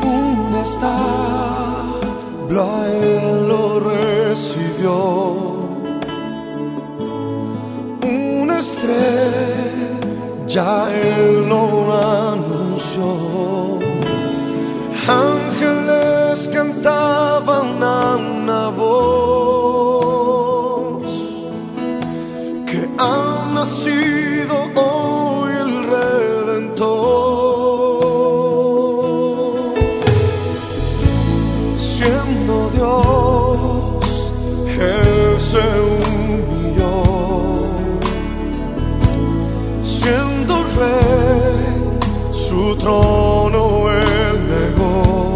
Un establo él lo recibió, una estrella él lo anunció. Ángeles cantaban a una voz que ha nacido hoy el Redentor. Siendo Dios, Él se humilló. Siendo Rey, su trono Él negó,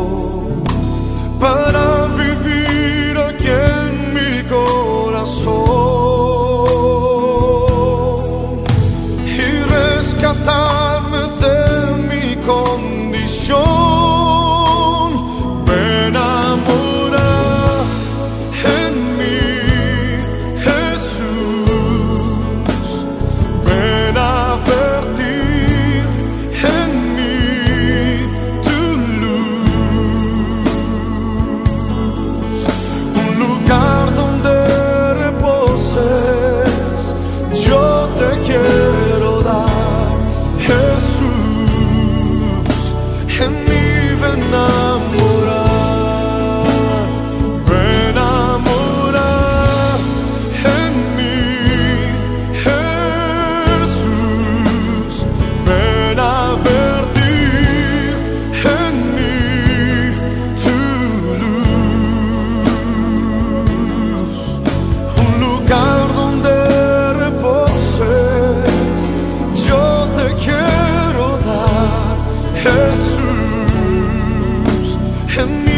para vivir aquí en mi corazón y rescatarme de mi condición. Ven a morar en mí, Jesús. Ven a vertir en mí tu luz, un lugar donde reposes. Yo te quiero dar, Jesús. En mí ven a morar, ven a morar en mí, Jesús. Ven a vertir en mí tu luz, un lugar donde reposes. Yo te quiero dar, Jesús. En mí